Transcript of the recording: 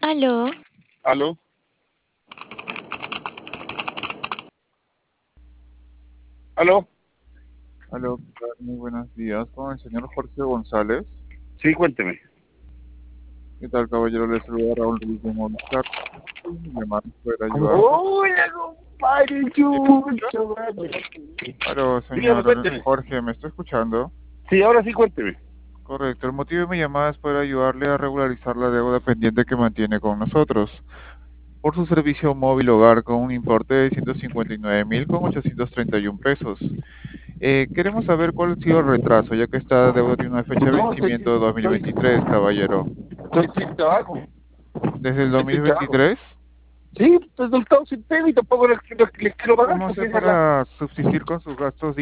Aló, ¿Aló? ¿Aló? Aló, ¿qué tal? Muy buenos días. Con el señor Jorge González. Sí, cuénteme. ¿Qué tal, caballero? Le saluda Raúl Ruiz de Movistar. Mi llamada es poder ayudarle. Hola, compadre ¿Sí me escucha? Chucho, mano. Aló, Dígame, señor cuénteme. Jorge, ¿me está escuchando? Sí, ahora sí, cuénteme. Correcto. El motivo de mi llamada es poder ayudarle a regularizar la deuda pendiente que mantiene con nosotros por su servicio móvil hogar con un importe de 159.831 pesos. Queremos saber cuál ha sido el retraso, ya que esta deuda tiene una fecha de No, vencimiento de 2023, caballero. estoy sin trabajo. ¿Desde el Estoy sin trabajo. 2023? Sí, estoy soltado sin pelo y tampoco les quiero pagar ¿Cómo porque hace esa es la... para subsistir con sus gastos